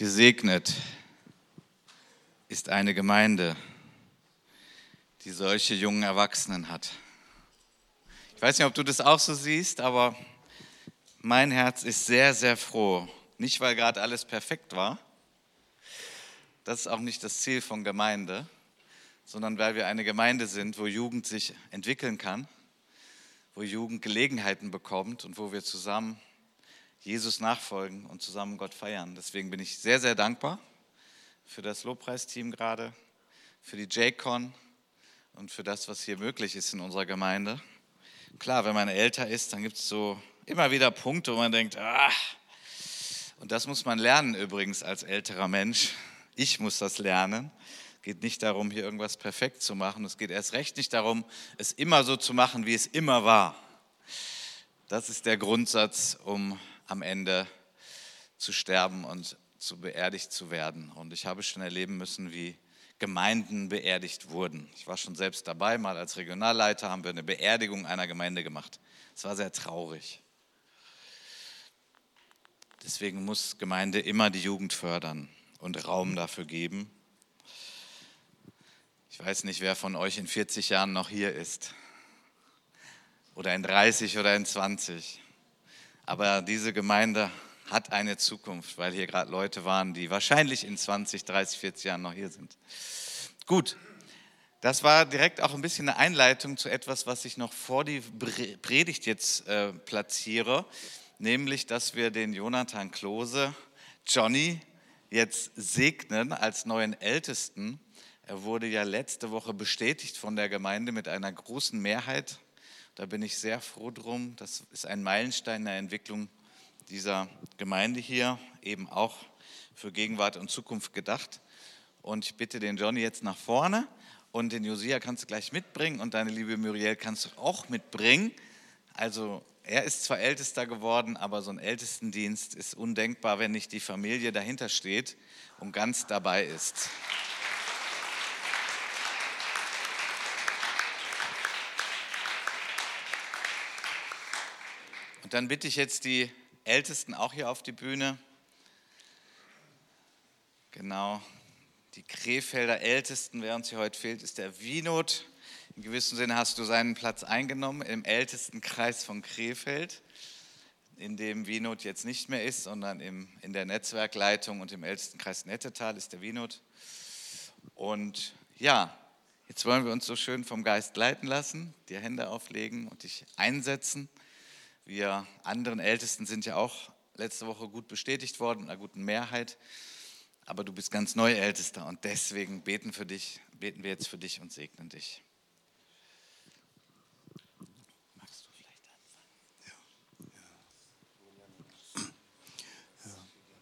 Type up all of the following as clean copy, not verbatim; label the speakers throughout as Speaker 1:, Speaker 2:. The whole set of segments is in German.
Speaker 1: Gesegnet ist eine Gemeinde, die solche jungen Erwachsenen hat. Ich weiß nicht, ob du das auch so siehst, aber mein Herz ist sehr, sehr froh. Nicht, weil gerade alles perfekt war, das ist auch nicht das Ziel von Gemeinde, sondern weil wir eine Gemeinde sind, wo Jugend sich entwickeln kann, wo Jugend Gelegenheiten bekommt und wo wir zusammen Jesus nachfolgen und zusammen Gott feiern. Deswegen bin ich sehr, sehr dankbar für das Lobpreisteam gerade, für die J-Con und für das, was hier möglich ist in unserer Gemeinde. Klar, wenn man älter ist, dann gibt es so immer wieder Punkte, wo man denkt, und das muss man lernen übrigens als älterer Mensch. Ich muss das lernen. Es geht nicht darum, hier irgendwas perfekt zu machen. Es geht erst recht nicht darum, es immer so zu machen, wie es immer war. Das ist der Grundsatz, um am Ende zu sterben und zu beerdigt zu werden. Und ich habe schon erleben müssen, wie Gemeinden beerdigt wurden. Ich war schon selbst dabei, mal als Regionalleiter haben wir eine Beerdigung einer Gemeinde gemacht. Es war sehr traurig. Deswegen muss Gemeinde immer die Jugend fördern und Raum dafür geben. Ich weiß nicht, wer von euch in 40 Jahren noch hier ist. Oder in 30 oder in 20. Aber diese Gemeinde hat eine Zukunft, weil hier gerade Leute waren, die wahrscheinlich in 20, 30, 40 Jahren noch hier sind. Gut, das war direkt auch ein bisschen eine Einleitung zu etwas, was ich noch vor die Predigt jetzt platziere, nämlich, dass wir den Jonathan Klose, Johnny, jetzt segnen als neuen Ältesten. Er wurde ja letzte Woche bestätigt von der Gemeinde mit einer großen Mehrheit. Da bin ich sehr froh drum. Das ist ein Meilenstein in der Entwicklung dieser Gemeinde hier, eben auch für Gegenwart und Zukunft gedacht. Und ich bitte den Johnny jetzt nach vorne und den Josia kannst du gleich mitbringen und deine liebe Muriel kannst du auch mitbringen. Also er ist zwar Ältester geworden, aber so ein Ältestendienst ist undenkbar, wenn nicht die Familie dahinter steht und ganz dabei ist. Und dann bitte ich jetzt die Ältesten auch hier auf die Bühne. Genau, die Krefelder Ältesten, wer uns hier heute fehlt, ist der Winot. In gewissem Sinne hast du seinen Platz eingenommen im Ältestenkreis von Krefeld, in dem Winot jetzt nicht mehr ist, sondern in der Netzwerkleitung und im Ältestenkreis Nettetal ist der Winot. Und ja, jetzt wollen wir uns so schön vom Geist leiten lassen, dir Hände auflegen und dich einsetzen. Wir anderen Ältesten sind ja auch letzte Woche gut bestätigt worden, mit einer guten Mehrheit. Aber du bist ganz neu Ältester und deswegen beten wir jetzt für dich und segnen dich. Magst du vielleicht anfangen?
Speaker 2: Ja.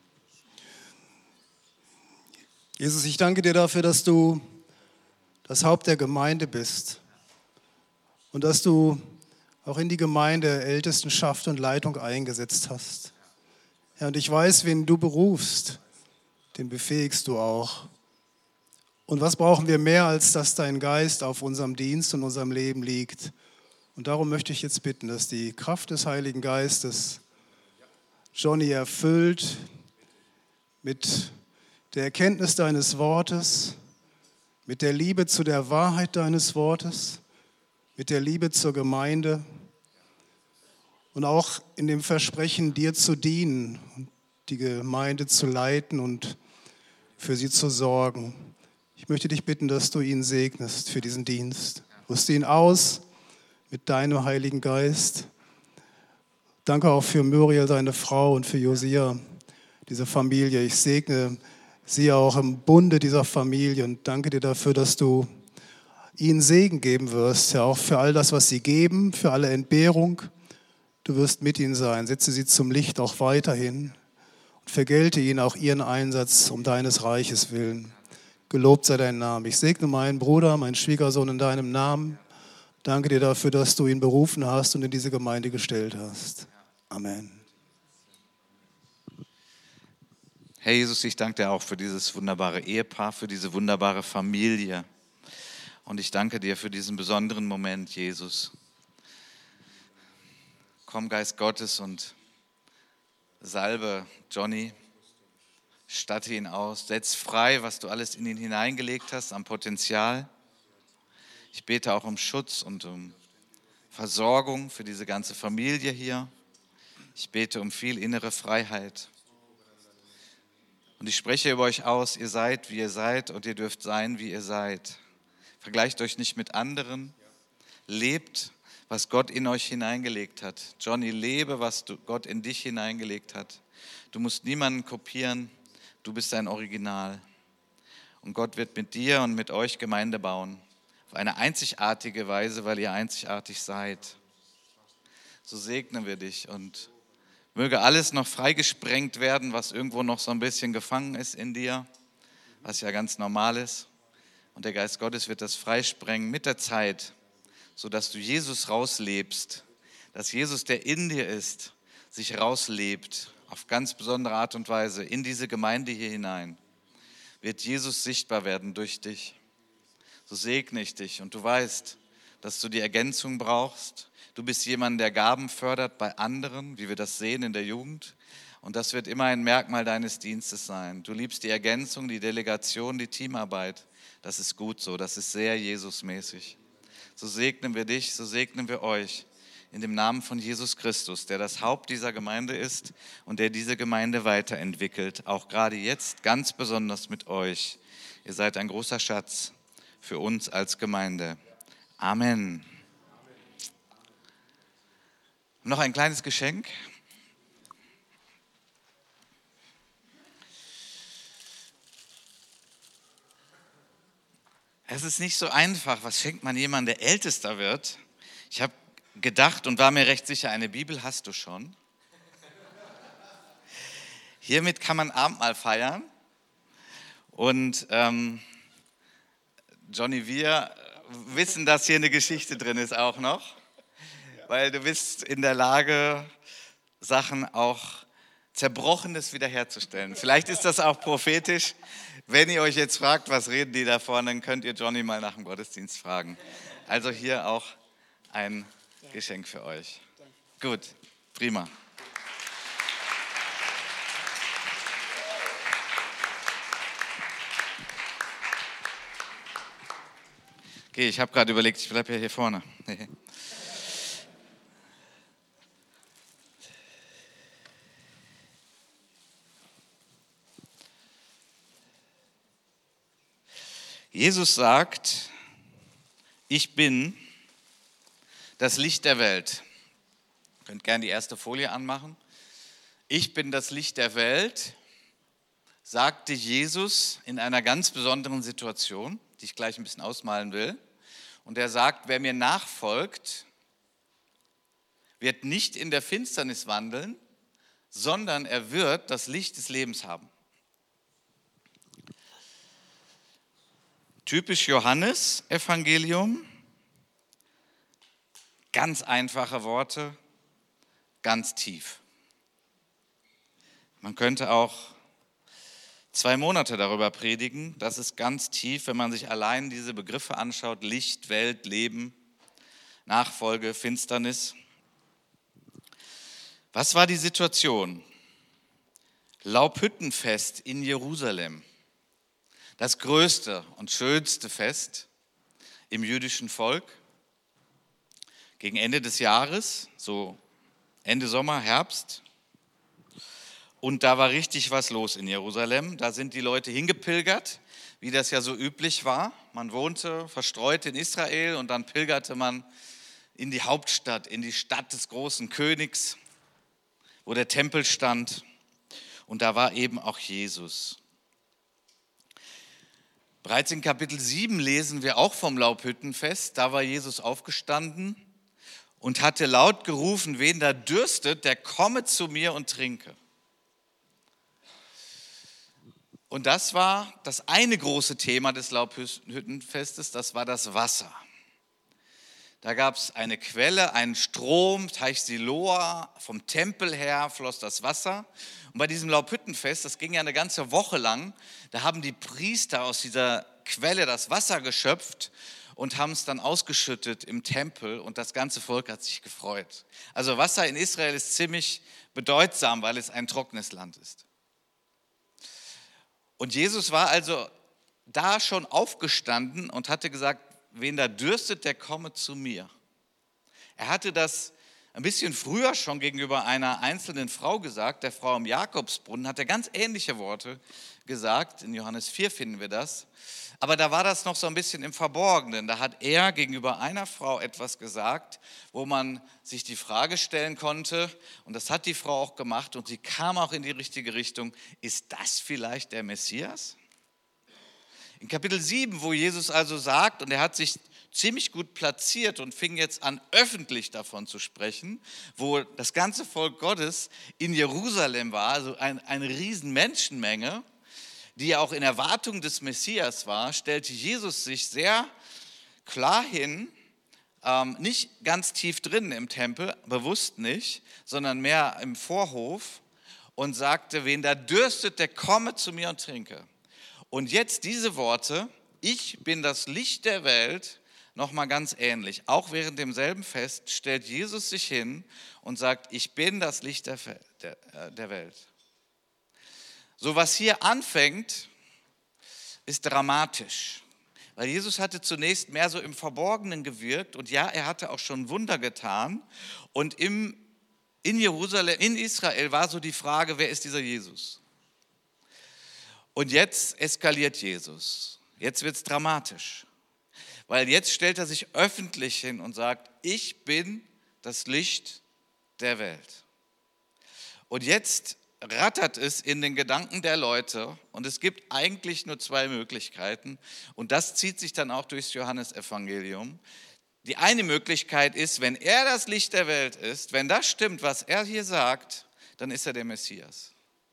Speaker 2: Jesus, ich danke dir dafür, dass du das Haupt der Gemeinde bist und dass du auch in die Gemeinde Ältestenschaft und Leitung eingesetzt hast. Ja, und ich weiß, wen du berufst, den befähigst du auch. Und was brauchen wir mehr, als dass dein Geist auf unserem Dienst und unserem Leben liegt? Und darum möchte ich jetzt bitten, dass die Kraft des Heiligen Geistes Johnny erfüllt mit der Erkenntnis deines Wortes, mit der Liebe zu der Wahrheit deines Wortes, mit der Liebe zur Gemeinde und auch in dem Versprechen, dir zu dienen, die Gemeinde zu leiten und für sie zu sorgen. Ich möchte dich bitten, dass du ihn segnest für diesen Dienst. Rüste ihn aus mit deinem Heiligen Geist. Danke auch für Muriel, deine Frau, und für Josia, diese Familie. Ich segne sie auch im Bunde dieser Familie und danke dir dafür, dass du ihnen Segen geben wirst, ja auch für all das, was sie geben, für alle Entbehrung. Du wirst mit ihnen sein. Setze sie zum Licht auch weiterhin und vergelte ihnen auch ihren Einsatz um deines Reiches willen. Gelobt sei dein Name. Ich segne meinen Bruder, meinen Schwiegersohn in deinem Namen. Danke dir dafür, dass du ihn berufen hast und in diese Gemeinde gestellt hast. Amen.
Speaker 1: Herr Jesus, ich danke dir auch für dieses wunderbare Ehepaar, für diese wunderbare Familie. Und ich danke dir für diesen besonderen Moment, Jesus. Komm, Geist Gottes, und salbe Johnny, Statte ihn aus, setz frei, was du alles in ihn hineingelegt hast, am Potenzial. Ich bete auch um Schutz und um Versorgung für diese ganze Familie hier. Ich bete um viel innere Freiheit. Und ich spreche über euch aus, ihr seid, wie ihr seid und ihr dürft sein, wie ihr seid. Vergleicht euch nicht mit anderen. Lebt, was Gott in euch hineingelegt hat. Johnny, lebe, was Gott in dich hineingelegt hat. Du musst niemanden kopieren, du bist ein Original. Und Gott wird mit dir und mit euch Gemeinde bauen. Auf eine einzigartige Weise, weil ihr einzigartig seid. So segnen wir dich und möge alles noch freigesprengt werden, was irgendwo noch so ein bisschen gefangen ist in dir, was ja ganz normal ist. Und der Geist Gottes wird das freisprengen mit der Zeit, sodass du Jesus rauslebst, dass Jesus, der in dir ist, sich rauslebt, auf ganz besondere Art und Weise in diese Gemeinde hier hinein. Wird Jesus sichtbar werden durch dich. So segne ich dich und du weißt, dass du die Ergänzung brauchst. Du bist jemand, der Gaben fördert bei anderen, wie wir das sehen in der Jugend. Und das wird immer ein Merkmal deines Dienstes sein. Du liebst die Ergänzung, die Delegation, die Teamarbeit. Das ist gut so, das ist sehr Jesusmäßig. So segnen wir dich, so segnen wir euch in dem Namen von Jesus Christus, der das Haupt dieser Gemeinde ist und der diese Gemeinde weiterentwickelt. Auch gerade jetzt ganz besonders mit euch. Ihr seid ein großer Schatz für uns als Gemeinde. Amen. Noch ein kleines Geschenk. Es ist nicht so einfach, was schenkt man jemandem, der ältester wird? Ich habe gedacht und war mir recht sicher, eine Bibel hast du schon. Hiermit kann man Abendmahl feiern. Und Johnny, wir wissen, dass hier eine Geschichte drin ist auch noch, weil du bist in der Lage, Sachen auch Zerbrochenes wiederherzustellen. Vielleicht ist das auch prophetisch. Wenn ihr euch jetzt fragt, was reden die da vorne, dann könnt ihr Johnny mal nach dem Gottesdienst fragen. Also hier auch ein Geschenk für euch. Gut, prima. Okay, ich habe gerade überlegt, ich bleibe ja hier vorne. Jesus sagt, ich bin das Licht der Welt. Ihr könnt gerne die erste Folie anmachen. Ich bin das Licht der Welt, sagte Jesus in einer ganz besonderen Situation, die ich gleich ein bisschen ausmalen will. Und er sagt, wer mir nachfolgt, wird nicht in der Finsternis wandeln, sondern er wird das Licht des Lebens haben. Typisch Johannes-Evangelium, ganz einfache Worte, ganz tief. Man könnte auch 2 Monate darüber predigen. Das ist ganz tief, wenn man sich allein diese Begriffe anschaut: Licht, Welt, Leben, Nachfolge, Finsternis. Was war die Situation? Laubhüttenfest in Jerusalem. Das größte und schönste Fest im jüdischen Volk. Gegen Ende des Jahres, so Ende Sommer, Herbst. Und da war richtig was los in Jerusalem. Da sind die Leute hingepilgert, wie das ja so üblich war. Man wohnte verstreut in Israel und dann pilgerte man in die Hauptstadt, in die Stadt des großen Königs, wo der Tempel stand. Und da war eben auch Jesus. Bereits in Kapitel 7 lesen wir auch vom Laubhüttenfest. Da war Jesus aufgestanden und hatte laut gerufen, wen da dürstet, der komme zu mir und trinke. Und das war das eine große Thema des Laubhüttenfestes, das war das Wasser. Da gab es eine Quelle, einen Strom, Teich Siloa, vom Tempel her floss das Wasser. Und bei diesem Laubhüttenfest, das ging ja eine ganze Woche lang, da haben die Priester aus dieser Quelle das Wasser geschöpft und haben es dann ausgeschüttet im Tempel und das ganze Volk hat sich gefreut. Also Wasser in Israel ist ziemlich bedeutsam, weil es ein trockenes Land ist. Und Jesus war also da schon aufgestanden und hatte gesagt, wen da dürstet, der komme zu mir. Er hatte das ein bisschen früher schon gegenüber einer einzelnen Frau gesagt, der Frau am Jakobsbrunnen, hat er ganz ähnliche Worte gesagt. In Johannes 4 finden wir das. Aber da war das noch so ein bisschen im Verborgenen. Da hat er gegenüber einer Frau etwas gesagt, wo man sich die Frage stellen konnte, und das hat die Frau auch gemacht, und sie kam auch in die richtige Richtung, ist das vielleicht der Messias? In Kapitel 7, wo Jesus also sagt, und er hat sich ziemlich gut platziert und fing jetzt an, öffentlich davon zu sprechen, wo das ganze Volk Gottes in Jerusalem war, also eine riesen Menschenmenge, die ja auch in Erwartung des Messias war, stellte Jesus sich sehr klar hin, nicht ganz tief drin im Tempel, bewusst nicht, sondern mehr im Vorhof und sagte, wen da dürstet, der komme zu mir und trinke. Und jetzt diese Worte, ich bin das Licht der Welt, nochmal ganz ähnlich. Auch während demselben Fest stellt Jesus sich hin und sagt, ich bin das Licht der Welt. So, was hier anfängt, ist dramatisch. Weil Jesus hatte zunächst mehr so im Verborgenen gewirkt und ja, er hatte auch schon Wunder getan. Und in Jerusalem, in Israel war so die Frage, wer ist dieser Jesus? Und jetzt eskaliert Jesus. Jetzt wird es dramatisch. Weil jetzt stellt er sich öffentlich hin und sagt, ich bin das Licht der Welt. Und jetzt rattert es in den Gedanken der Leute und es gibt eigentlich nur zwei Möglichkeiten und das zieht sich dann auch durchs Johannesevangelium. Die eine Möglichkeit ist, wenn er das Licht der Welt ist, wenn das stimmt, was er hier sagt, dann ist er der Messias.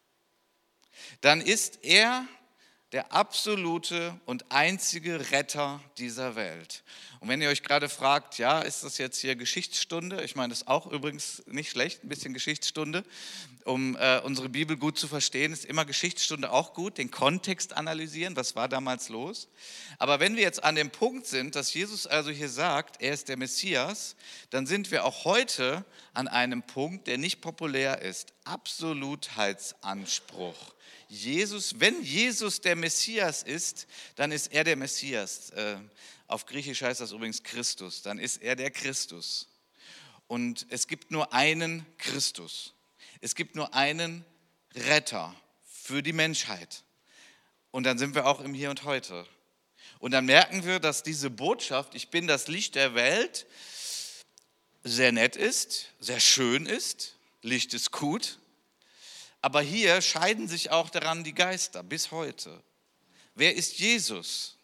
Speaker 1: Dann ist er der absolute und einzige Retter dieser Welt. Und wenn ihr euch gerade fragt, ja, ist das jetzt hier Geschichtsstunde? Ich meine, das ist auch übrigens nicht schlecht, ein bisschen Geschichtsstunde, um unsere Bibel gut zu verstehen, ist immer Geschichtsstunde auch gut, den Kontext analysieren, was war damals los. Aber wenn wir jetzt an dem Punkt sind, dass Jesus also hier sagt, er ist der Messias, dann sind wir auch heute an einem Punkt, der nicht populär ist, Absolutheitsanspruch. Wenn Jesus der Messias ist, dann ist er der Messias. Auf Griechisch heißt das übrigens Christus, dann ist er der Christus. Und es gibt nur einen Christus. Es gibt nur einen Retter für die Menschheit. Und dann sind wir auch im Hier und Heute. Und dann merken wir, dass diese Botschaft, ich bin das Licht der Welt, sehr nett ist, sehr schön ist. Licht ist gut. Aber hier scheiden sich auch daran die Geister bis heute. Wer ist Jesus?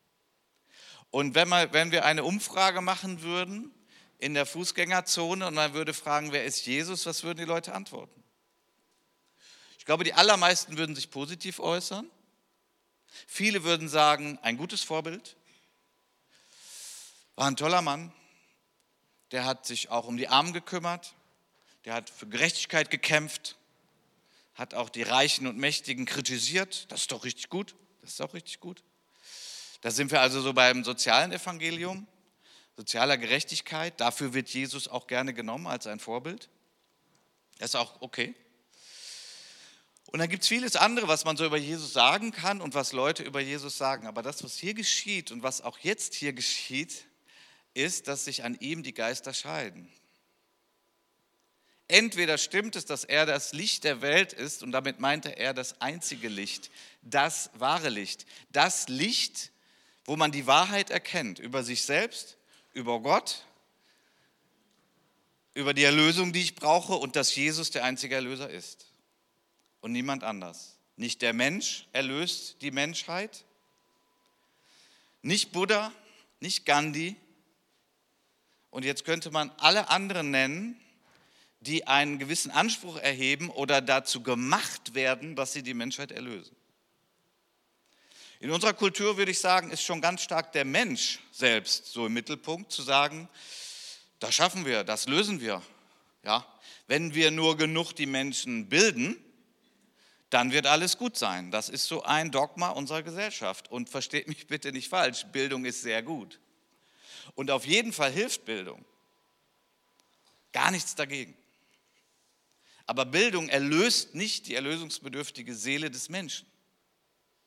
Speaker 1: Und wenn wir eine Umfrage machen würden in der Fußgängerzone und man würde fragen, wer ist Jesus, was würden die Leute antworten? Ich glaube, die allermeisten würden sich positiv äußern. Viele würden sagen, ein gutes Vorbild, war ein toller Mann, der hat sich auch um die Armen gekümmert, der hat für Gerechtigkeit gekämpft, hat auch die Reichen und Mächtigen kritisiert. Das ist doch richtig gut. Das ist auch richtig gut. Da sind wir also so beim sozialen Evangelium, sozialer Gerechtigkeit. Dafür wird Jesus auch gerne genommen als ein Vorbild. Das ist auch okay. Und dann gibt es vieles andere, was man so über Jesus sagen kann und was Leute über Jesus sagen. Aber das, was hier geschieht und was auch jetzt hier geschieht, ist, dass sich an ihm die Geister scheiden. Entweder stimmt es, dass er das Licht der Welt ist und damit meinte er das einzige Licht, das wahre Licht, das Licht, wo man die Wahrheit erkennt über sich selbst, über Gott, über die Erlösung, die ich brauche und dass Jesus der einzige Erlöser ist und niemand anders. Nicht der Mensch erlöst die Menschheit, nicht Buddha, nicht Gandhi und jetzt könnte man alle anderen nennen, die einen gewissen Anspruch erheben oder dazu gemacht werden, dass sie die Menschheit erlösen. In unserer Kultur würde ich sagen, ist schon ganz stark der Mensch selbst so im Mittelpunkt, zu sagen, das schaffen wir, das lösen wir. Ja? Wenn wir nur genug die Menschen bilden, dann wird alles gut sein. Das ist so ein Dogma unserer Gesellschaft. Und versteht mich bitte nicht falsch, Bildung ist sehr gut. Und auf jeden Fall hilft Bildung. Gar nichts dagegen. Aber Bildung erlöst nicht die erlösungsbedürftige Seele des Menschen.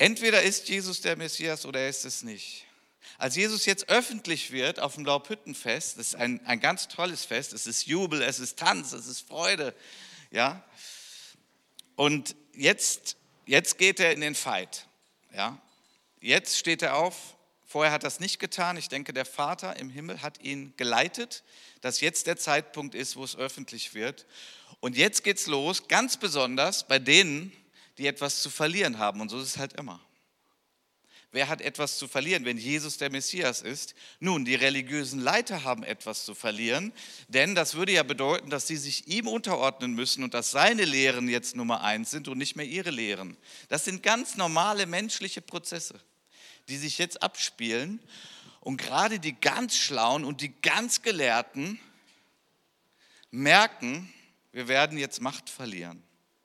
Speaker 1: Entweder ist Jesus der Messias oder er ist es nicht. Als Jesus jetzt öffentlich wird auf dem Laubhüttenfest, das ist ein ganz tolles Fest, es ist Jubel, es ist Tanz, es ist Freude, ja. Und jetzt geht er in den Fight, ja. Jetzt steht er auf, vorher hat er es nicht getan. Ich denke, der Vater im Himmel hat ihn geleitet, dass jetzt der Zeitpunkt ist, wo es öffentlich wird. Und jetzt geht's los, ganz besonders bei denen, die etwas zu verlieren haben. Und so ist es halt immer. Wer hat etwas zu verlieren, wenn Jesus der Messias ist? Nun, die religiösen Leiter haben etwas zu verlieren, denn das würde ja bedeuten, dass sie sich ihm unterordnen müssen und dass seine Lehren jetzt Nummer 1 sind und nicht mehr ihre Lehren. Das sind ganz normale menschliche Prozesse, die sich jetzt abspielen. Und gerade die ganz Schlauen und die ganz Gelehrten merken, wir werden jetzt Macht verlieren.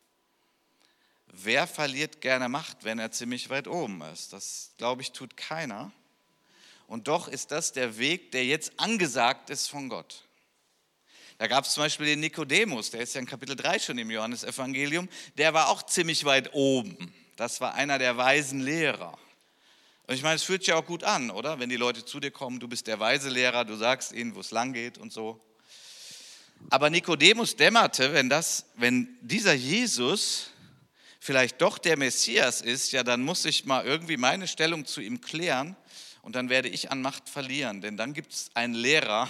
Speaker 1: Wer verliert gerne Macht, wenn er ziemlich weit oben ist? Das, glaube ich, tut keiner. Und doch ist das der Weg, der jetzt angesagt ist von Gott. Da gab es zum Beispiel den Nikodemus, der ist ja in Kapitel 3 schon im Johannesevangelium, der war auch ziemlich weit oben. Das war einer der weisen Lehrer. Und ich meine, es fühlt sich auch gut an, oder? Wenn die Leute zu dir kommen, du bist der weise Lehrer, du sagst ihnen, wo es lang geht und so. Aber Nikodemus dämmerte, wenn dieser Jesus vielleicht doch der Messias ist, ja, dann muss ich mal irgendwie meine Stellung zu ihm klären und dann werde ich an Macht verlieren. Denn dann gibt es einen Lehrer.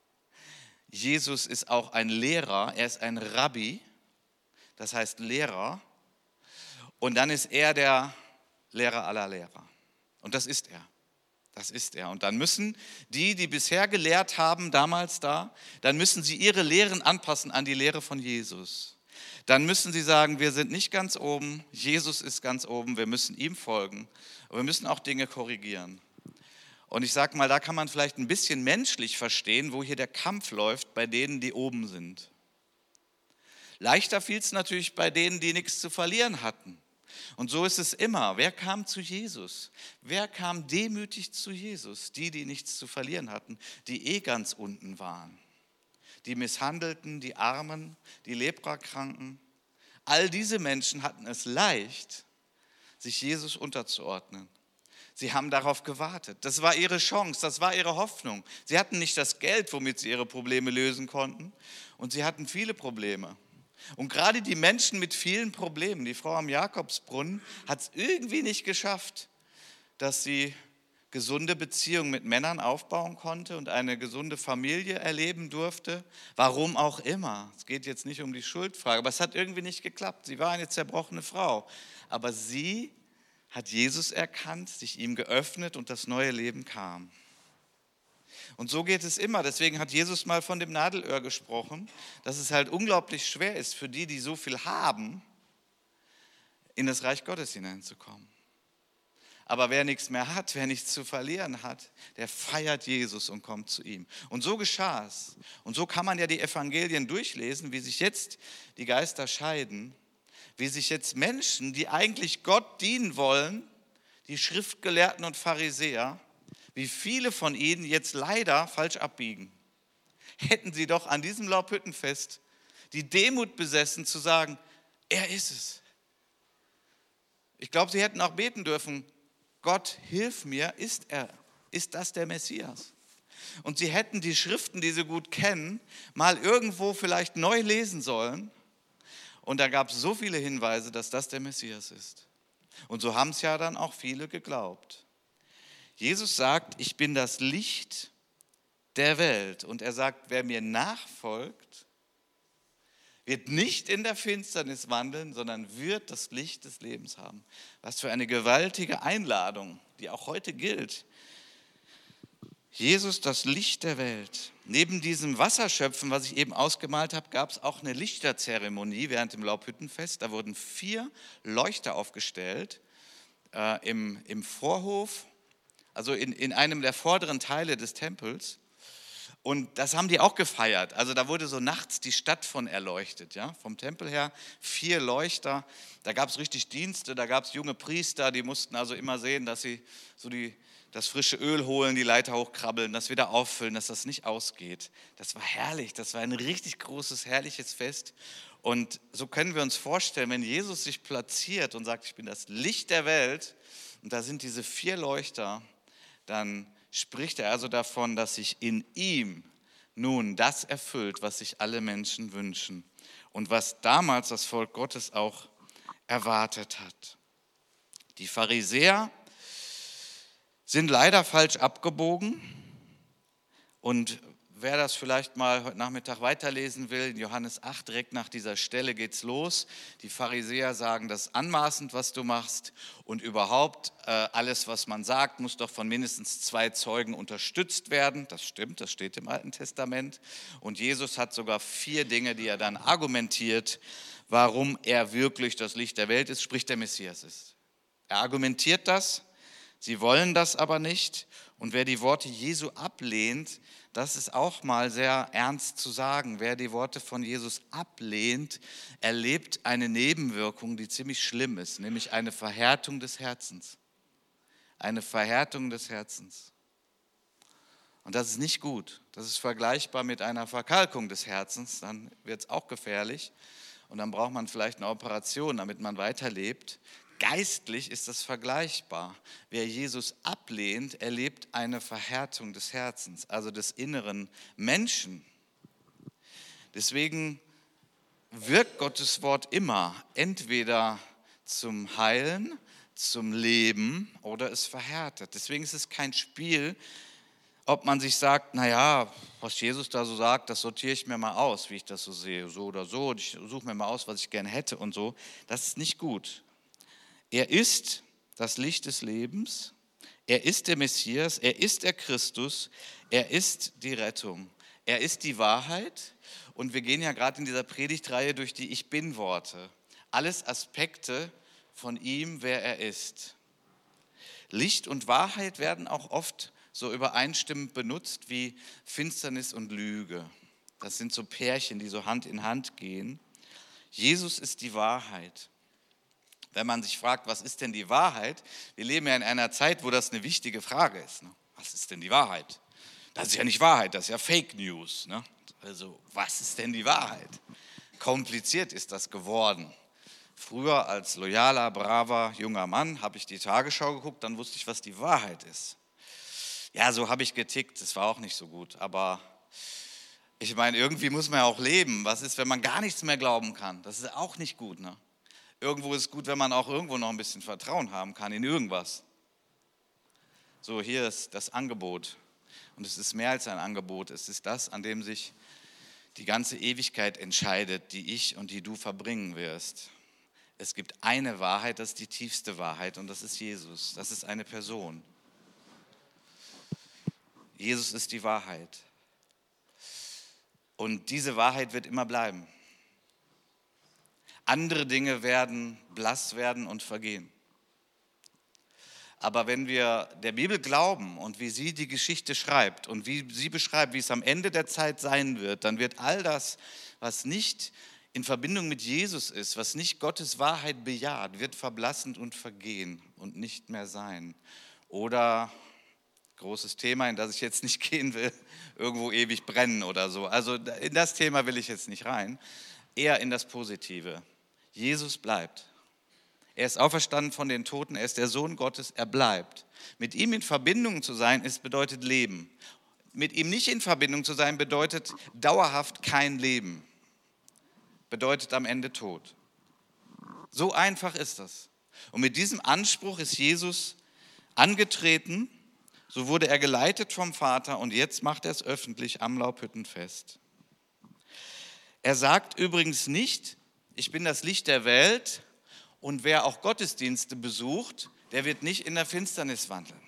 Speaker 1: Jesus ist auch ein Lehrer, er ist ein Rabbi, das heißt Lehrer. Und dann ist er der Lehrer aller Lehrer. Und das ist er. Das ist er. Und dann müssen die bisher gelehrt haben, damals dann müssen sie ihre Lehren anpassen an die Lehre von Jesus. Dann müssen sie sagen, wir sind nicht ganz oben, Jesus ist ganz oben, wir müssen ihm folgen. Aber wir müssen auch Dinge korrigieren. Und ich sage mal, da kann man vielleicht ein bisschen menschlich verstehen, wo hier der Kampf läuft bei denen, die oben sind. Leichter fiel es natürlich bei denen, die nichts zu verlieren hatten. Und so ist es immer. Wer kam zu Jesus? Wer kam demütig zu Jesus? Die nichts zu verlieren hatten, die ganz unten waren. Die Misshandelten, die Armen, die Leprakranken. All diese Menschen hatten es leicht, sich Jesus unterzuordnen. Sie haben darauf gewartet. Das war ihre Chance, das war ihre Hoffnung. Sie hatten nicht das Geld, womit sie ihre Probleme lösen konnten. Und sie hatten viele Probleme. Und gerade die Menschen mit vielen Problemen, die Frau am Jakobsbrunnen, hat es irgendwie nicht geschafft, dass sie gesunde Beziehungen mit Männern aufbauen konnte und eine gesunde Familie erleben durfte. Warum auch immer. Es geht jetzt nicht um die Schuldfrage, aber es hat irgendwie nicht geklappt. Sie war eine zerbrochene Frau. Aber sie hat Jesus erkannt, sich ihm geöffnet und das neue Leben kam. Und so geht es immer. Deswegen hat Jesus mal von dem Nadelöhr gesprochen, dass es halt unglaublich schwer ist für die so viel haben, in das Reich Gottes hineinzukommen. Aber wer nichts mehr hat, wer nichts zu verlieren hat, der feiert Jesus und kommt zu ihm. Und so geschah es. Und so kann man ja die Evangelien durchlesen, wie sich jetzt die Geister scheiden, wie sich jetzt Menschen, die eigentlich Gott dienen wollen, die Schriftgelehrten und Pharisäer, wie viele von ihnen jetzt leider falsch abbiegen. Hätten sie doch an diesem Laubhüttenfest die Demut besessen, zu sagen, er ist es. Ich glaube, sie hätten auch beten dürfen, Gott, hilf mir, ist das der Messias? Und sie hätten die Schriften, die sie gut kennen, mal irgendwo vielleicht neu lesen sollen. Und da gab es so viele Hinweise, dass das der Messias ist. Und so haben es ja dann auch viele geglaubt. Jesus sagt, ich bin das Licht der Welt. Und er sagt, wer mir nachfolgt, wird nicht in der Finsternis wandeln, sondern wird das Licht des Lebens haben. Was für eine gewaltige Einladung, die auch heute gilt. Jesus, das Licht der Welt. Neben diesem Wasserschöpfen, was ich eben ausgemalt habe, gab es auch eine Lichterzeremonie während dem Laubhüttenfest. Da wurden 4 Leuchter aufgestellt im Vorhof, also in einem der vorderen Teile des Tempels. Und das haben die auch gefeiert. Also da wurde so nachts die Stadt von erleuchtet, ja? Vom Tempel her 4 Leuchter. Da gab es richtig Dienste, da gab es junge Priester, die mussten also immer sehen, dass sie so die das frische Öl holen, die Leiter hochkrabbeln, das wieder auffüllen, dass das nicht ausgeht. Das war herrlich, das war ein richtig großes, herrliches Fest. Und so können wir uns vorstellen, wenn Jesus sich platziert und sagt, ich bin das Licht der Welt, und da sind diese 4 Leuchter, dann spricht er also davon, dass sich in ihm nun das erfüllt, was sich alle Menschen wünschen und was damals das Volk Gottes auch erwartet hat. Die Pharisäer sind leider falsch abgebogen, und wer das vielleicht mal heute Nachmittag weiterlesen will, in Johannes 8, direkt nach dieser Stelle geht's los. Die Pharisäer sagen, das ist anmaßend, was du machst, und überhaupt alles, was man sagt, muss doch von mindestens 2 Zeugen unterstützt werden. Das stimmt, das steht im Alten Testament. Und Jesus hat sogar 4 Dinge, die er dann argumentiert, warum er wirklich das Licht der Welt ist, sprich der Messias ist. Er argumentiert das, sie wollen das aber nicht. Und wer die Worte Jesu ablehnt, das ist auch mal sehr ernst zu sagen, wer die Worte von Jesus ablehnt, erlebt eine Nebenwirkung, die ziemlich schlimm ist, nämlich eine Verhärtung des Herzens. Eine Verhärtung des Herzens. Und das ist nicht gut. Das ist vergleichbar mit einer Verkalkung des Herzens, dann wird es auch gefährlich. Und dann braucht man vielleicht eine Operation, damit man weiterlebt. Geistlich ist das vergleichbar. Wer Jesus ablehnt, erlebt eine Verhärtung des Herzens, also des inneren Menschen. Deswegen wirkt Gottes Wort immer entweder zum Heilen, zum Leben oder es verhärtet. Deswegen ist es kein Spiel, ob man sich sagt, naja, was Jesus da so sagt, das sortiere ich mir mal aus, wie ich das so sehe, so oder so. Und ich suche mir mal aus, was ich gerne hätte und so. Das ist nicht gut. Er ist das Licht des Lebens, er ist der Messias, er ist der Christus, er ist die Rettung, er ist die Wahrheit. Und wir gehen ja gerade in dieser Predigtreihe durch die Ich Bin-Worte. Alles Aspekte von ihm, wer er ist. Licht und Wahrheit werden auch oft so übereinstimmend benutzt wie Finsternis und Lüge. Das sind so Pärchen, die so Hand in Hand gehen. Jesus ist die Wahrheit. Wenn man sich fragt, was ist denn die Wahrheit? Wir leben ja in einer Zeit, wo das eine wichtige Frage ist. Ne? Was ist denn die Wahrheit? Das ist ja nicht Wahrheit, das ist ja Fake News. Ne? Also, was ist denn die Wahrheit? Kompliziert ist das geworden. Früher als loyaler, braver, junger Mann habe ich die Tagesschau geguckt, dann wusste ich, was die Wahrheit ist. Ja, so habe ich getickt, das war auch nicht so gut. Aber ich meine, irgendwie muss man ja auch leben. Was ist, wenn man gar nichts mehr glauben kann? Das ist auch nicht gut, ne? Irgendwo ist es gut, wenn man auch irgendwo noch ein bisschen Vertrauen haben kann in irgendwas. So, hier ist das Angebot. Und es ist mehr als ein Angebot. Es ist das, an dem sich die ganze Ewigkeit entscheidet, die ich und die du verbringen wirst. Es gibt eine Wahrheit, das ist die tiefste Wahrheit, und das ist Jesus. Das ist eine Person. Jesus ist die Wahrheit. Und diese Wahrheit wird immer bleiben. Andere Dinge werden blass werden und vergehen. Aber wenn wir der Bibel glauben und wie sie die Geschichte schreibt und wie sie beschreibt, wie es am Ende der Zeit sein wird, dann wird all das, was nicht in Verbindung mit Jesus ist, was nicht Gottes Wahrheit bejaht, wird verblassend und vergehen und nicht mehr sein. Oder, großes Thema, in das ich jetzt nicht gehen will, irgendwo ewig brennen oder so. Also in das Thema will ich jetzt nicht rein, eher in das Positive. Jesus bleibt. Er ist auferstanden von den Toten, er ist der Sohn Gottes, er bleibt. Mit ihm in Verbindung zu sein, bedeutet Leben. Mit ihm nicht in Verbindung zu sein, bedeutet dauerhaft kein Leben. Bedeutet am Ende Tod. So einfach ist das. Und mit diesem Anspruch ist Jesus angetreten, so wurde er geleitet vom Vater und jetzt macht er es öffentlich am Laubhüttenfest. Er sagt übrigens nicht, ich bin das Licht der Welt, und wer auch Gottesdienste besucht, der wird nicht in der Finsternis wandeln.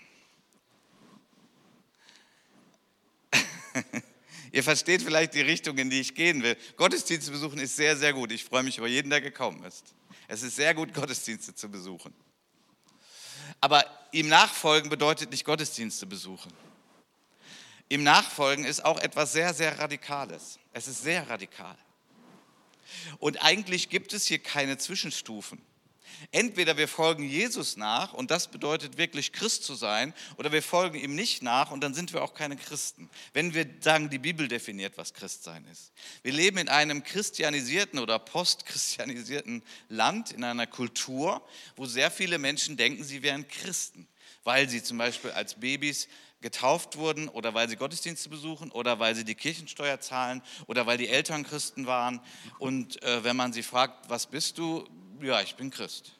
Speaker 1: Ihr versteht vielleicht die Richtung, in die ich gehen will. Gottesdienste besuchen ist sehr, sehr gut. Ich freue mich über jeden, der gekommen ist. Es ist sehr gut, Gottesdienste zu besuchen. Aber ihm nachfolgen bedeutet nicht Gottesdienste besuchen. Ihm nachfolgen ist auch etwas sehr, sehr Radikales. Es ist sehr radikal. Und eigentlich gibt es hier keine Zwischenstufen. Entweder wir folgen Jesus nach und das bedeutet wirklich Christ zu sein, oder wir folgen ihm nicht nach und dann sind wir auch keine Christen. Wenn wir sagen, die Bibel definiert, was Christsein ist. Wir leben in einem christianisierten oder postchristianisierten Land, in einer Kultur, wo sehr viele Menschen denken, sie wären Christen, weil sie zum Beispiel als Babys getauft wurden oder weil sie Gottesdienste besuchen oder weil sie die Kirchensteuer zahlen oder weil die Eltern Christen waren. Und wenn man sie fragt, was bist du? Ja, ich bin Christ.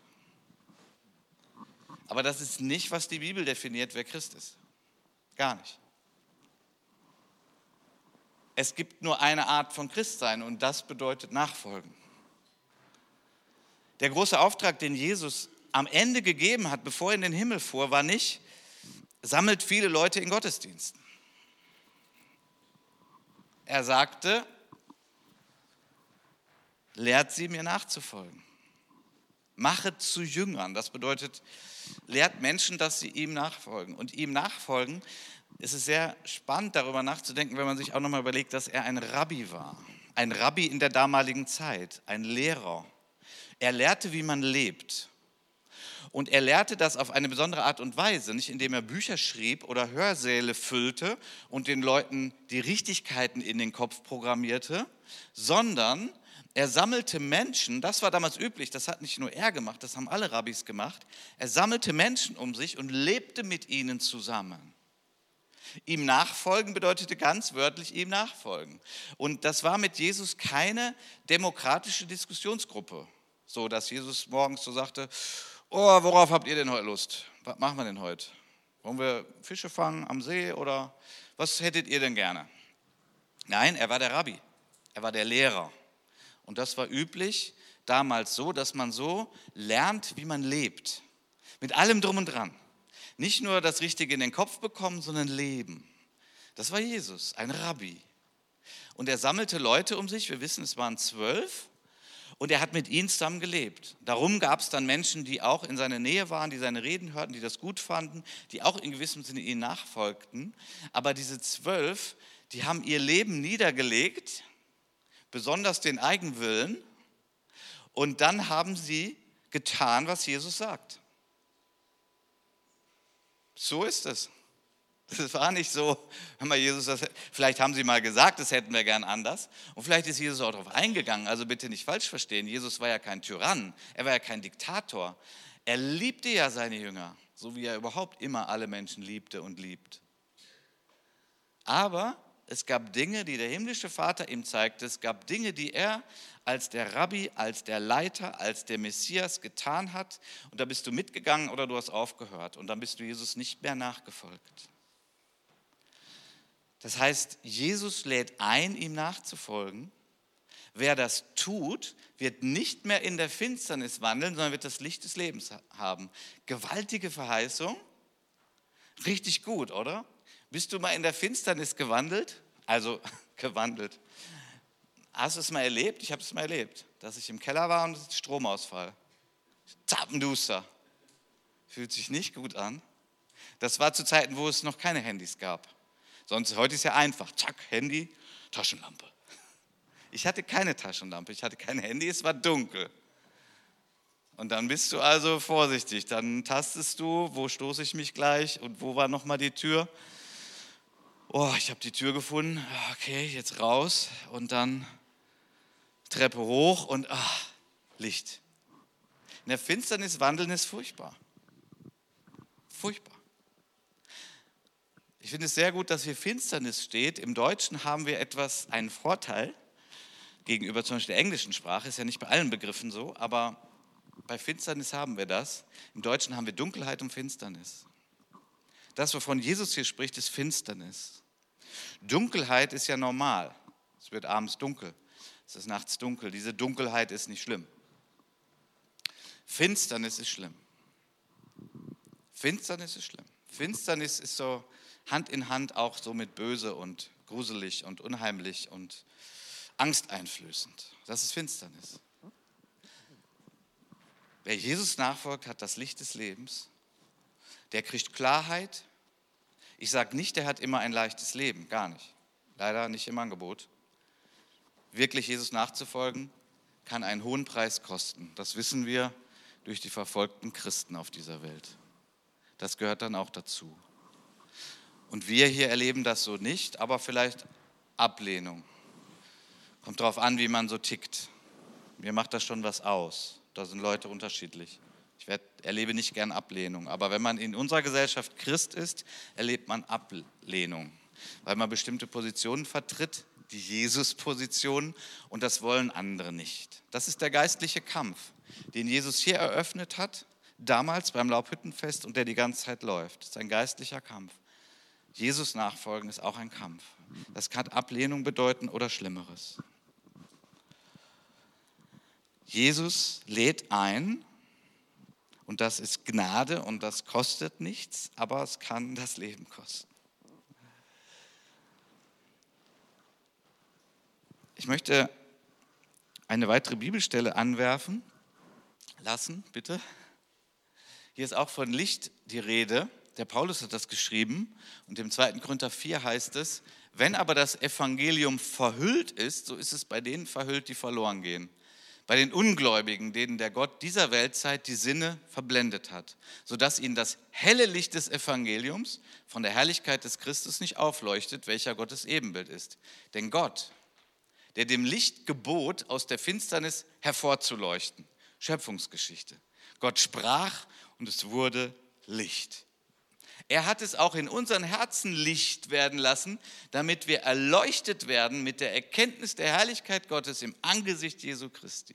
Speaker 1: Aber das ist nicht, was die Bibel definiert, wer Christ ist. Gar nicht. Es gibt nur eine Art von Christsein und das bedeutet Nachfolgen. Der große Auftrag, den Jesus am Ende gegeben hat, bevor er in den Himmel fuhr, war nicht, sammelt viele Leute in Gottesdiensten. Er sagte, lehrt sie mir nachzufolgen. Machet zu Jüngern. Das bedeutet, lehrt Menschen, dass sie ihm nachfolgen. Und ihm nachfolgen, ist es sehr spannend, darüber nachzudenken, wenn man sich auch nochmal überlegt, dass er ein Rabbi war. Ein Rabbi in der damaligen Zeit, ein Lehrer. Er lehrte, wie man lebt. Und er lehrte das auf eine besondere Art und Weise, nicht indem er Bücher schrieb oder Hörsäle füllte und den Leuten die Richtigkeiten in den Kopf programmierte, sondern er sammelte Menschen, das war damals üblich, das hat nicht nur er gemacht, das haben alle Rabbis gemacht, er sammelte Menschen um sich und lebte mit ihnen zusammen. Ihm nachfolgen bedeutete ganz wörtlich ihm nachfolgen. Und das war mit Jesus keine demokratische Diskussionsgruppe, so dass Jesus morgens so sagte, oh, worauf habt ihr denn heute Lust? Was machen wir denn heute? Wollen wir Fische fangen am See oder was hättet ihr denn gerne? Nein, er war der Rabbi, er war der Lehrer. Und das war üblich damals so, dass man so lernt, wie man lebt. Mit allem drum und dran. Nicht nur das Richtige in den Kopf bekommen, sondern leben. Das war Jesus, ein Rabbi. Und er sammelte Leute um sich, wir wissen, es waren 12. Und er hat mit ihnen zusammen gelebt. Darum gab es dann Menschen, die auch in seiner Nähe waren, die seine Reden hörten, die das gut fanden, die auch in gewissem Sinne ihnen nachfolgten. Aber diese 12, die haben ihr Leben niedergelegt, besonders den Eigenwillen. Und dann haben sie getan, was Jesus sagt. So ist es. Das war nicht so, vielleicht haben sie mal gesagt, das hätten wir gern anders. Und vielleicht ist Jesus auch darauf eingegangen, also bitte nicht falsch verstehen. Jesus war ja kein Tyrann, er war ja kein Diktator. Er liebte ja seine Jünger, so wie er überhaupt immer alle Menschen liebte und liebt. Aber es gab Dinge, die der himmlische Vater ihm zeigte, es gab Dinge, die er als der Rabbi, als der Leiter, als der Messias getan hat. Und da bist du mitgegangen oder du hast aufgehört und dann bist du Jesus nicht mehr nachgefolgt. Das heißt, Jesus lädt ein, ihm nachzufolgen. Wer das tut, wird nicht mehr in der Finsternis wandeln, sondern wird das Licht des Lebens haben. Gewaltige Verheißung. Richtig gut, oder? Bist du mal in der Finsternis gewandelt? Also gewandelt. Hast du es mal erlebt? Ich habe es mal erlebt, dass ich im Keller war und es ist Stromausfall. Zappenduster. Fühlt sich nicht gut an. Das war zu Zeiten, wo es noch keine Handys gab. Sonst, heute ist ja einfach, zack, Handy, Taschenlampe. Ich hatte keine Taschenlampe, ich hatte kein Handy, es war dunkel. Und dann bist du also vorsichtig, dann tastest du, wo stoße ich mich gleich und wo war nochmal die Tür. Oh, ich habe die Tür gefunden, okay, jetzt raus und dann Treppe hoch und Licht. In der Finsternis wandeln ist furchtbar. Furchtbar. Ich finde es sehr gut, dass hier Finsternis steht. Im Deutschen haben wir einen Vorteil gegenüber zum Beispiel der englischen Sprache. Ist ja nicht bei allen Begriffen so, aber bei Finsternis haben wir das. Im Deutschen haben wir Dunkelheit und Finsternis. Das, wovon Jesus hier spricht, ist Finsternis. Dunkelheit ist ja normal. Es wird abends dunkel, es ist nachts dunkel. Diese Dunkelheit ist nicht schlimm. Finsternis ist schlimm. Finsternis ist schlimm. Finsternis ist so Hand in Hand auch so mit böse und gruselig und unheimlich und angsteinflößend. Das ist Finsternis. Wer Jesus nachfolgt, hat das Licht des Lebens. Der kriegt Klarheit. Ich sage nicht, der hat immer ein leichtes Leben, gar nicht. Leider nicht im Angebot. Wirklich Jesus nachzufolgen, kann einen hohen Preis kosten. Das wissen wir. durch die verfolgten Christen auf dieser Welt. Das gehört dann auch dazu. Und wir hier erleben das so nicht, aber vielleicht Ablehnung. Kommt darauf an, wie man so tickt. Mir macht das schon was aus. Da sind Leute unterschiedlich. Ich erlebe nicht gern Ablehnung. Aber wenn man in unserer Gesellschaft Christ ist, erlebt man Ablehnung. Weil man bestimmte Positionen vertritt, die Jesus-Positionen, und das wollen andere nicht. Das ist der geistliche Kampf, den Jesus hier eröffnet hat, damals beim Laubhüttenfest und der die ganze Zeit läuft. Das ist ein geistlicher Kampf. Jesus nachfolgen ist auch ein Kampf. Das kann Ablehnung bedeuten oder Schlimmeres. Jesus lädt ein, und das ist Gnade und das kostet nichts, aber es kann das Leben kosten. Ich möchte eine weitere Bibelstelle anwerfen lassen, bitte. Hier ist auch von Licht die Rede. Der Paulus hat das geschrieben und im 2. Korinther 4 heißt es: Wenn aber das Evangelium verhüllt ist, so ist es bei denen verhüllt, die verloren gehen. Bei den Ungläubigen, denen der Gott dieser Weltzeit die Sinne verblendet hat, sodass ihnen das helle Licht des Evangeliums von der Herrlichkeit des Christus nicht aufleuchtet, welcher Gottes Ebenbild ist. Denn Gott, der dem Licht gebot, aus der Finsternis hervorzuleuchten, Schöpfungsgeschichte. Gott sprach und es wurde Licht. Er hat es auch in unseren Herzen Licht werden lassen, damit wir erleuchtet werden mit der Erkenntnis der Herrlichkeit Gottes im Angesicht Jesu Christi.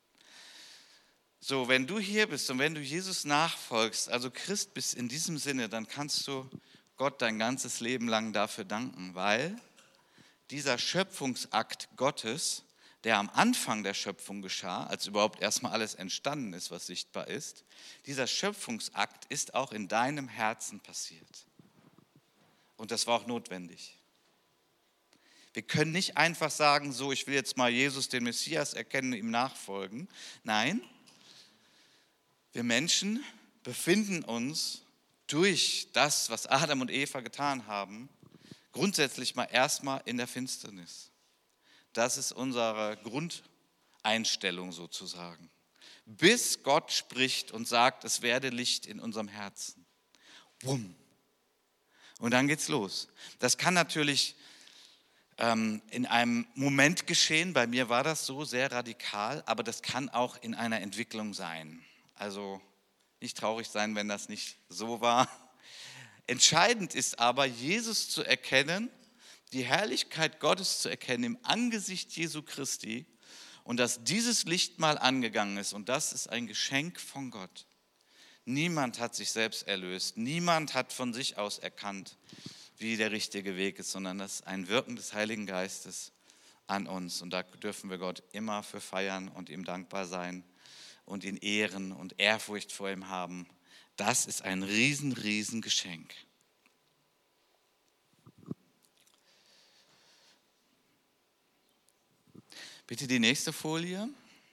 Speaker 1: So, wenn du hier bist und wenn du Jesus nachfolgst, also Christ bist in diesem Sinne, dann kannst du Gott dein ganzes Leben lang dafür danken, weil dieser Schöpfungsakt Gottes, der am Anfang der Schöpfung geschah, als überhaupt erstmal alles entstanden ist, was sichtbar ist, dieser Schöpfungsakt ist auch in deinem Herzen passiert. Und das war auch notwendig. Wir können nicht einfach sagen, so, ich will jetzt mal Jesus, den Messias, erkennen, ihm nachfolgen. Nein, wir Menschen befinden uns durch das, was Adam und Eva getan haben, grundsätzlich mal erstmal in der Finsternis. Das ist unsere Grundeinstellung sozusagen. Bis Gott spricht und sagt, es werde Licht in unserem Herzen. Bumm. Und dann geht's los. Das kann natürlich in einem Moment geschehen. Bei mir war das so sehr radikal, aber das kann auch in einer Entwicklung sein. Also nicht traurig sein, wenn das nicht so war. Entscheidend ist aber, Jesus zu erkennen, die Herrlichkeit Gottes zu erkennen im Angesicht Jesu Christi und dass dieses Licht mal angegangen ist und das ist ein Geschenk von Gott. Niemand hat sich selbst erlöst, niemand hat von sich aus erkannt, wie der richtige Weg ist, sondern das ist ein Wirken des Heiligen Geistes an uns und da dürfen wir Gott immer für feiern und ihm dankbar sein und ihn ehren und Ehrfurcht vor ihm haben. Das ist ein riesen Geschenk. Bitte die nächste Folie.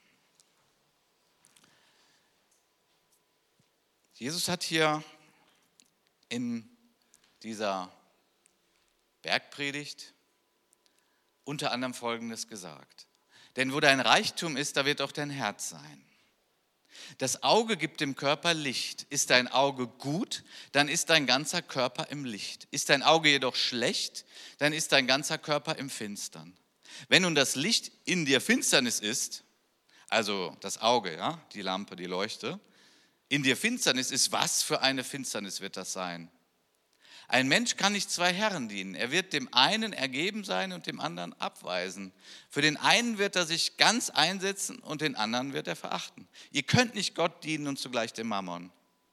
Speaker 1: Jesus hat hier in dieser Bergpredigt unter anderem Folgendes gesagt. Denn wo dein Reichtum ist, da wird auch dein Herz sein. Das Auge gibt dem Körper Licht. Ist dein Auge gut, dann ist dein ganzer Körper im Licht. Ist dein Auge jedoch schlecht, dann ist dein ganzer Körper im Finstern. Wenn nun das Licht in dir Finsternis ist, also das Auge, ja, die Lampe, die Leuchte, in dir Finsternis ist, was für eine Finsternis wird das sein? Ein Mensch kann nicht zwei Herren dienen. Er wird dem einen ergeben sein und dem anderen abweisen. Für den einen wird er sich ganz einsetzen und den anderen wird er verachten. Ihr könnt nicht Gott dienen und zugleich dem Mammon.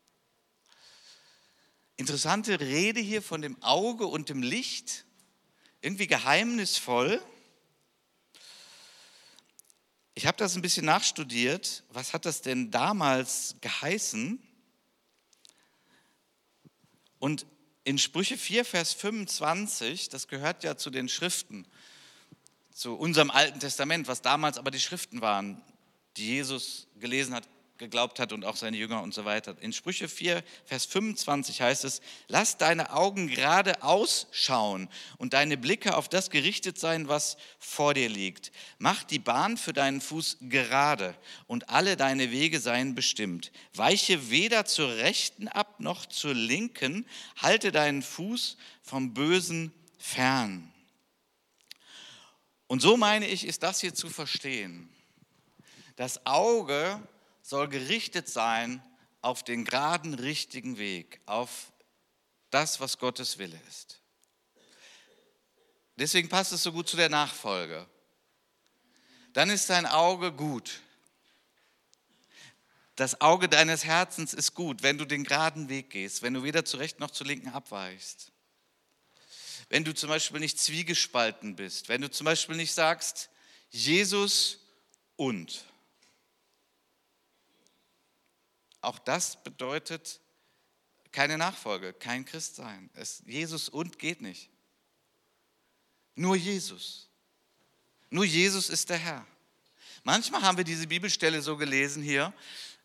Speaker 1: Interessante Rede hier von dem Auge und dem Licht, irgendwie geheimnisvoll. Ich habe das ein bisschen nachstudiert. Was hat das denn damals geheißen? Und in Sprüche 4, Vers 25, das gehört ja zu den Schriften, zu unserem Alten Testament, was damals aber die Schriften waren, die Jesus gelesen hat, geglaubt hat und auch seine Jünger und so weiter. In Sprüche 4, Vers 25 heißt es, lass deine Augen gerade ausschauen und deine Blicke auf das gerichtet sein, was vor dir liegt. Mach die Bahn für deinen Fuß gerade und alle deine Wege seien bestimmt. Weiche weder zur Rechten ab noch zur Linken, halte deinen Fuß vom Bösen fern. Und so meine ich, ist das hier zu verstehen. Das Auge soll gerichtet sein auf den geraden, richtigen Weg, auf das, was Gottes Wille ist. Deswegen passt es so gut zu der Nachfolge. Dann ist dein Auge gut. Das Auge deines Herzens ist gut, wenn du den geraden Weg gehst, wenn du weder zur rechten noch zur linken abweichst. Wenn du zum Beispiel nicht zwiegespalten bist, wenn du zum Beispiel nicht sagst, Jesus und. Auch das bedeutet keine Nachfolge, kein Christsein. Jesus und geht nicht. Nur Jesus. Nur Jesus ist der Herr. Manchmal haben wir diese Bibelstelle so gelesen hier,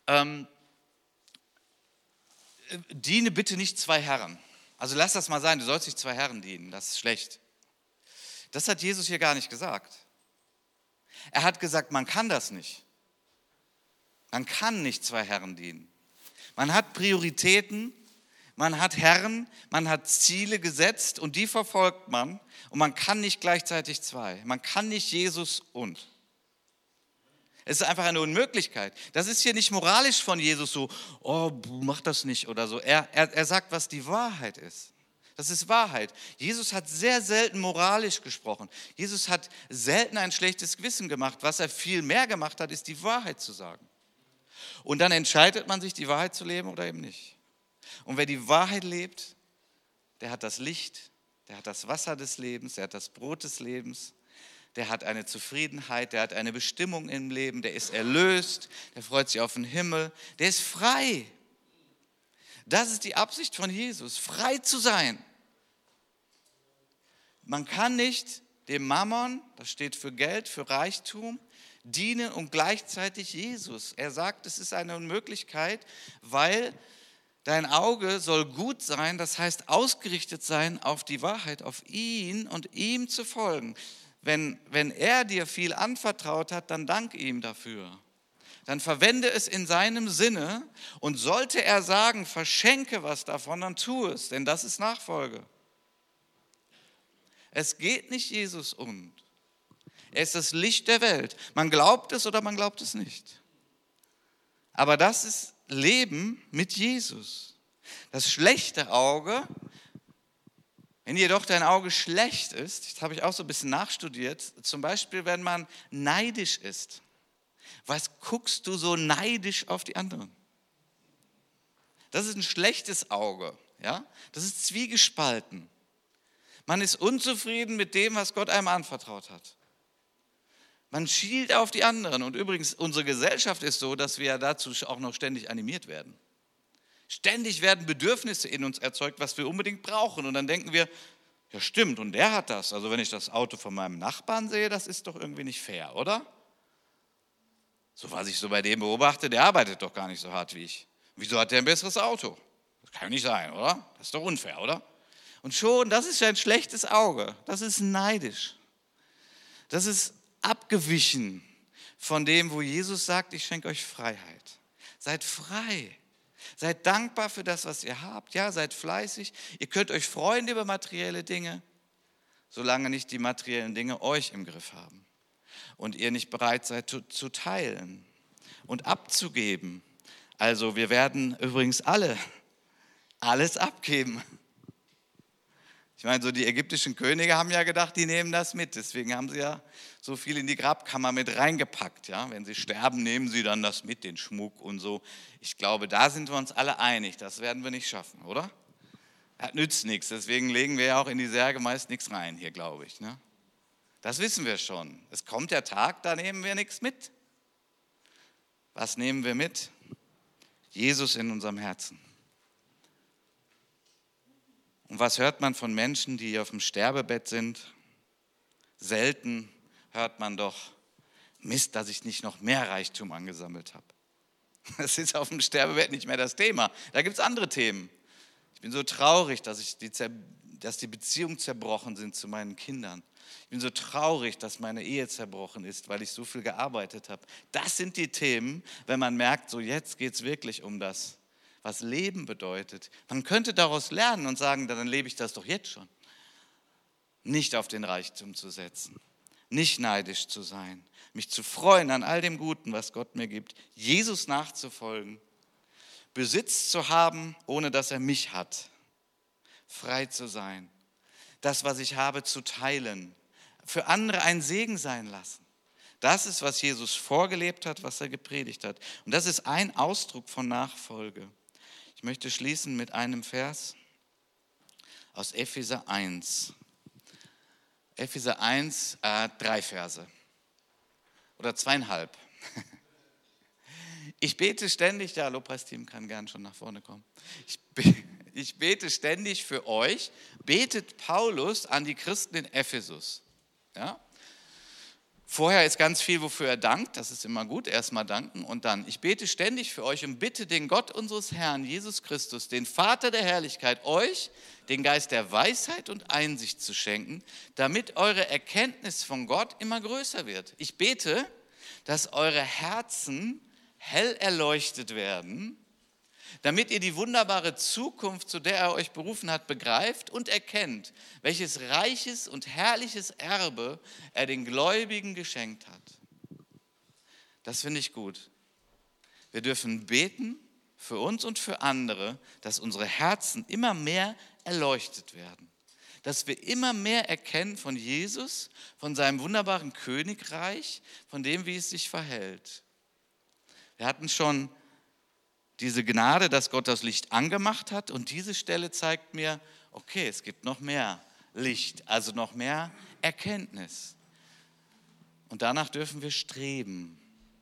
Speaker 1: diene bitte nicht zwei Herren. Also lass das mal sein, du sollst nicht zwei Herren dienen, das ist schlecht. Das hat Jesus hier gar nicht gesagt. Er hat gesagt, man kann das nicht. Man kann nicht zwei Herren dienen. Man hat Prioritäten, man hat Herren, man hat Ziele gesetzt und die verfolgt man. Und man kann nicht gleichzeitig zwei. Man kann nicht Jesus und. Es ist einfach eine Unmöglichkeit. Das ist hier nicht moralisch von Jesus so, oh, mach das nicht oder so. Er sagt, was die Wahrheit ist. Das ist Wahrheit. Jesus hat sehr selten moralisch gesprochen. Jesus hat selten ein schlechtes Gewissen gemacht. Was er viel mehr gemacht hat, ist die Wahrheit zu sagen. Und dann entscheidet man sich, die Wahrheit zu leben oder eben nicht. Und wer die Wahrheit lebt, der hat das Licht, der hat das Wasser des Lebens, der hat das Brot des Lebens, der hat eine Zufriedenheit, der hat eine Bestimmung im Leben, der ist erlöst, der freut sich auf den Himmel, der ist frei. Das ist die Absicht von Jesus, frei zu sein. Man kann nicht dem Mammon, das steht für Geld, für Reichtum, dienen und gleichzeitig Jesus. Er sagt, es ist eine Unmöglichkeit, weil dein Auge soll gut sein, das heißt ausgerichtet sein auf die Wahrheit, auf ihn und ihm zu folgen. Wenn er dir viel anvertraut hat, dann dank ihm dafür. Dann verwende es in seinem Sinne und sollte er sagen, verschenke was davon, dann tu es, denn das ist Nachfolge. Es geht nicht Jesus und. Er ist das Licht der Welt. Man glaubt es oder man glaubt es nicht. Aber das ist Leben mit Jesus. Das schlechte Auge, wenn jedoch dein Auge schlecht ist, das habe ich auch so ein bisschen nachstudiert, zum Beispiel, wenn man neidisch ist. Was guckst du so neidisch auf die anderen? Das ist ein schlechtes Auge. Ja? Das ist zwiegespalten. Man ist unzufrieden mit dem, was Gott einem anvertraut hat. Man schielt auf die anderen. Und übrigens, unsere Gesellschaft ist so, dass wir dazu auch noch ständig animiert werden. Ständig werden Bedürfnisse in uns erzeugt, was wir unbedingt brauchen. Und dann denken wir, ja stimmt, und der hat das. Also wenn ich das Auto von meinem Nachbarn sehe, das ist doch irgendwie nicht fair, oder? So was ich so bei dem beobachte, der arbeitet doch gar nicht so hart wie ich. Wieso hat der ein besseres Auto? Das kann ja nicht sein, oder? Das ist doch unfair, oder? Und schon, das ist ja ein schlechtes Auge. Das ist neidisch. Das ist abgewichen von dem, wo Jesus sagt, ich schenke euch Freiheit. Seid frei. Seid dankbar für das, was ihr habt. Ja, seid fleißig. Ihr könnt euch freuen über materielle Dinge, solange nicht die materiellen Dinge euch im Griff haben. Und ihr nicht bereit seid zu teilen und abzugeben. Also wir werden übrigens alles abgeben. Ich meine, so die ägyptischen Könige haben ja gedacht, die nehmen das mit. Deswegen haben sie ja so viel in die Grabkammer mit reingepackt. Ja? Wenn sie sterben, nehmen sie dann das mit, den Schmuck und so. Ich glaube, da sind wir uns alle einig. Das werden wir nicht schaffen, oder? Das nützt nichts. Deswegen legen wir ja auch in die Särge meist nichts rein hier, glaube ich. Ne? Das wissen wir schon. Es kommt der Tag, da nehmen wir nichts mit. Was nehmen wir mit? Jesus in unserem Herzen. Und was hört man von Menschen, die auf dem Sterbebett sind? Selten hört man doch, Mist, dass ich nicht noch mehr Reichtum angesammelt habe. Das ist auf dem Sterbebett nicht mehr das Thema. Da gibt es andere Themen. Ich bin so traurig, dass die Beziehungen zerbrochen sind zu meinen Kindern. Ich bin so traurig, dass meine Ehe zerbrochen ist, weil ich so viel gearbeitet habe. Das sind die Themen, wenn man merkt, so jetzt geht es wirklich um das, was Leben bedeutet. Man könnte daraus lernen und sagen, dann lebe ich das doch jetzt schon. Nicht auf den Reichtum zu setzen, nicht neidisch zu sein, mich zu freuen an all dem Guten, was Gott mir gibt, Jesus nachzufolgen, Besitz zu haben, ohne dass er mich hat, frei zu sein, das, was ich habe, zu teilen, für andere ein Segen sein lassen. Das ist, was Jesus vorgelebt hat, was er gepredigt hat. Und das ist ein Ausdruck von Nachfolge. Ich möchte schließen mit einem Vers aus Epheser 1. Epheser 1, 3 Verse oder 2,5. Ich bete ständig, ja, Lobpreisteam kann gern schon nach vorne kommen. Ich bete ständig für euch, betet Paulus an die Christen in Ephesus. Ja? Vorher ist ganz viel, wofür er dankt, das ist immer gut, erstmal danken und dann, ich bete ständig für euch und bitte den Gott unseres Herrn, Jesus Christus, den Vater der Herrlichkeit, euch den Geist der Weisheit und Einsicht zu schenken, damit eure Erkenntnis von Gott immer größer wird. Ich bete, dass eure Herzen hell erleuchtet werden, damit ihr die wunderbare Zukunft, zu der er euch berufen hat, begreift und erkennt, welches reiches und herrliches Erbe er den Gläubigen geschenkt hat. Das finde ich gut. Wir dürfen beten für uns und für andere, dass unsere Herzen immer mehr erleuchtet werden, dass wir immer mehr erkennen von Jesus, von seinem wunderbaren Königreich, von dem, wie es sich verhält. Wir hatten schon diese Gnade, dass Gott das Licht angemacht hat und diese Stelle zeigt mir, okay, es gibt noch mehr Licht, also noch mehr Erkenntnis. Und danach dürfen wir streben.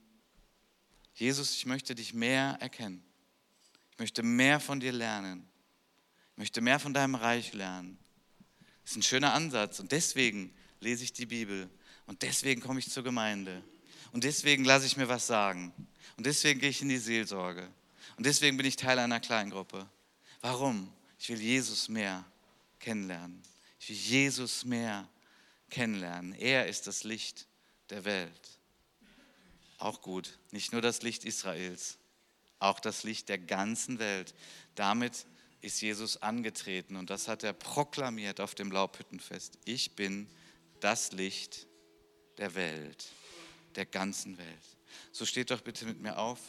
Speaker 1: Jesus, ich möchte dich mehr erkennen. Ich möchte mehr von dir lernen. Ich möchte mehr von deinem Reich lernen. Das ist ein schöner Ansatz und deswegen lese ich die Bibel und deswegen komme ich zur Gemeinde und deswegen lasse ich mir was sagen und deswegen gehe ich in die Seelsorge. Und deswegen bin ich Teil einer Kleingruppe. Warum? Ich will Jesus mehr kennenlernen. Ich will Jesus mehr kennenlernen. Er ist das Licht der Welt. Auch gut. Nicht nur das Licht Israels, auch das Licht der ganzen Welt. Damit ist Jesus angetreten und das hat er proklamiert auf dem Laubhüttenfest. Ich bin das Licht der Welt, der ganzen Welt. So steht doch bitte mit mir auf.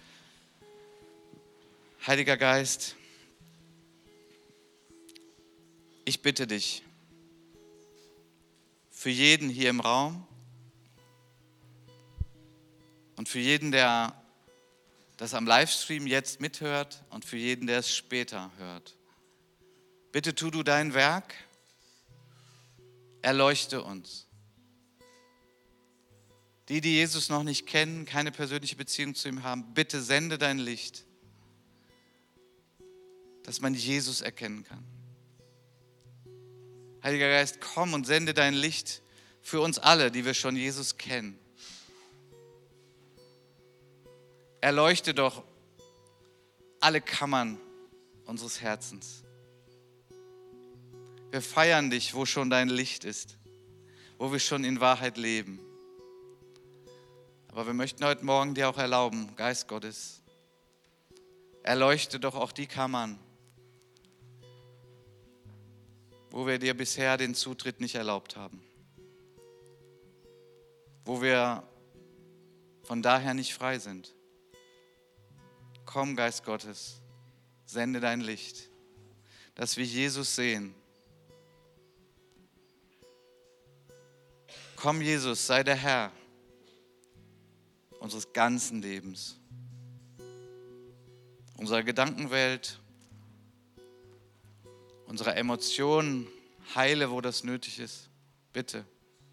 Speaker 1: Heiliger Geist, ich bitte dich für jeden hier im Raum und für jeden, der das am Livestream jetzt mithört und für jeden, der es später hört. Bitte tu du dein Werk, erleuchte uns. Die Jesus noch nicht kennen, keine persönliche Beziehung zu ihm haben, bitte sende dein Licht, dass man Jesus erkennen kann. Heiliger Geist, komm und sende dein Licht für uns alle, die wir schon Jesus kennen. Erleuchte doch alle Kammern unseres Herzens. Wir feiern dich, wo schon dein Licht ist, wo wir schon in Wahrheit leben. Aber wir möchten heute Morgen dir auch erlauben, Geist Gottes, erleuchte doch auch die Kammern, wo wir dir bisher den Zutritt nicht erlaubt haben, wo wir von daher nicht frei sind. Komm, Geist Gottes, sende dein Licht, dass wir Jesus sehen. Komm, Jesus, sei der Herr unseres ganzen Lebens, unserer Gedankenwelt, unserer Emotionen, heile, wo das nötig ist. Bitte.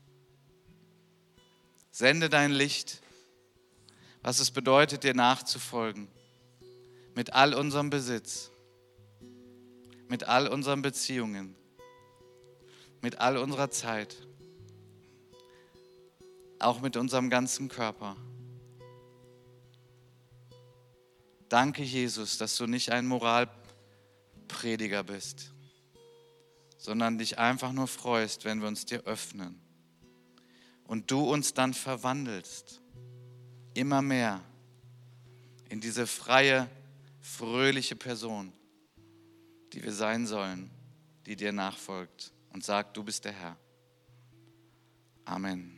Speaker 1: Sende dein Licht, was es bedeutet, dir nachzufolgen. Mit all unserem Besitz, mit all unseren Beziehungen, mit all unserer Zeit, auch mit unserem ganzen Körper. Danke, Jesus, dass du nicht ein Moralprediger bist, sondern dich einfach nur freust, wenn wir uns dir öffnen. Und du uns dann verwandelst, immer mehr in diese freie, fröhliche Person, die wir sein sollen, die dir nachfolgt und sagt, du bist der Herr. Amen.